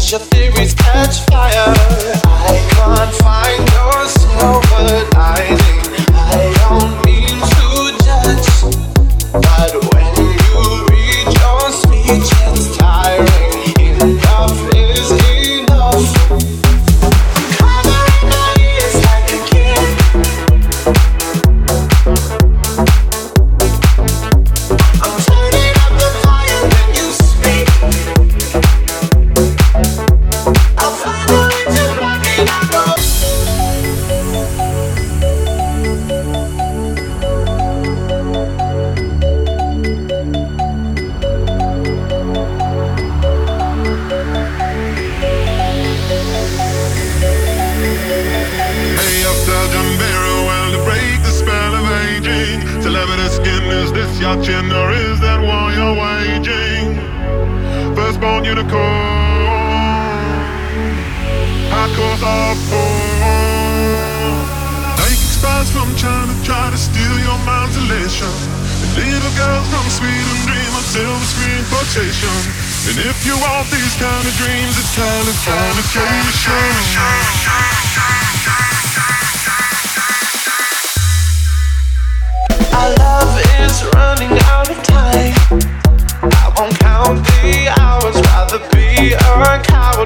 your theories catch fire. I can't find your silver lining. I don't mean to judge, but when you read your speech, it's tiring. Enough is enough. I'm covering my ears like a kid. I'm turning up the fire when you speak. I'll follow into rocking and roll. Hey, up Sergeant Barrow, well, to break the spell of aging. Celebrity skin, is this your chin or is that war you're waging? Firstborn unicorn, hardcore hardcore. Taking spies from China, try to steal your mind's elation. And little girls from Sweden dream of silver screen quotation. And if you want these kind of dreams, it's Californication. Our love is running out of time. I won't count the hours, rather be a coward.